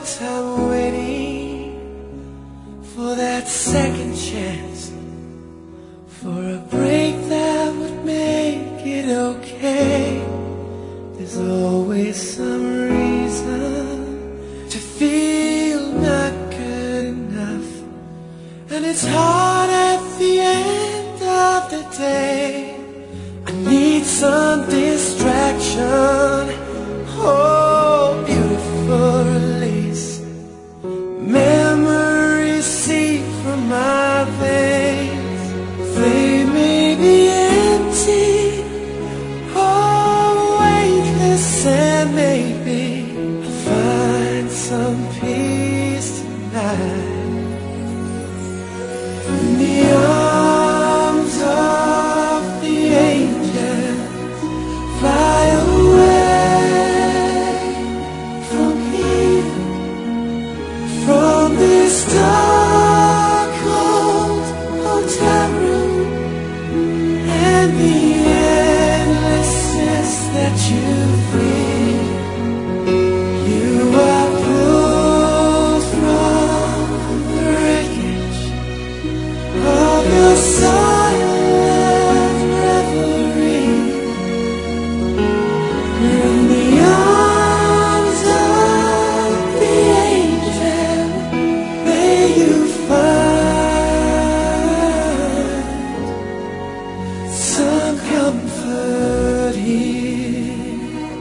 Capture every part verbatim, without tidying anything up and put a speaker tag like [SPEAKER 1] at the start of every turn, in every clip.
[SPEAKER 1] time waiting for that second chance, for a break that would make it okay. There's always some reason to feel not good enough, and it's hard at the end of the day. I need some distraction, oh, beautiful release. Memories seep from my veins. They may be empty, oh, weightless, and maybe I'll find some peace tonight in the arms of the angel. Fly away from here, from this dark cold hotel room, and the endlessness that you feel. You are pulled from the wreckage of your silent revelry. You're in the arms of the angel. May you find some comfort here.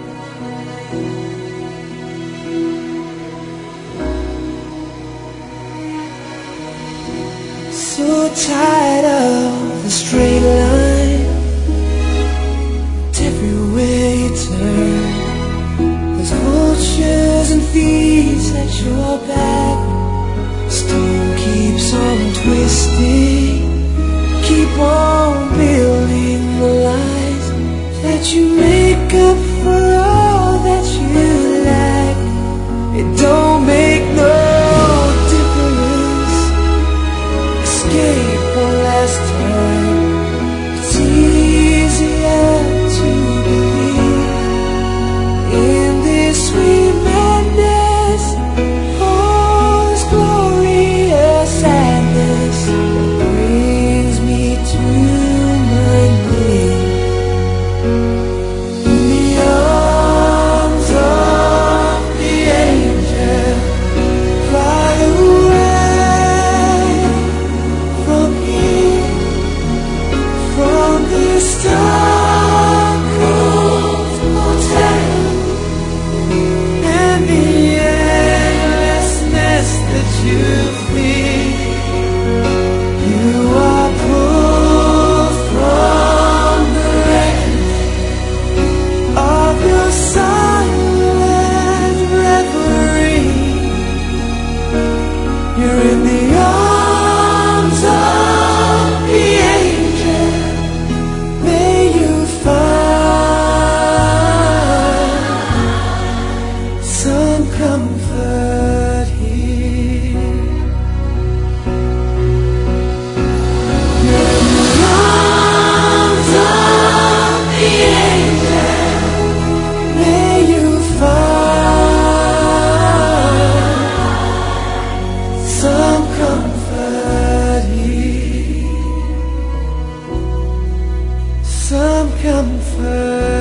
[SPEAKER 1] So tired of the straight line, and everywhere you turn, there's vultures and thieves at your back. Storm keeps on twisting, keep on building the lies that you make up for all that you lack. It don't make no difference. Escape one last time. It's easier to believe in this sweet madness, all this glorious sadness that brings me to my knees. In the arms of the angel, fly away from here, from this dark cold hotel, and the endlessness that you feel. You are pulled from the wreckage of your silent reverie. You're in the arms of the angel. May you find some comfort here. You're in the arms of the angel. May you find some comfort here, some comfort.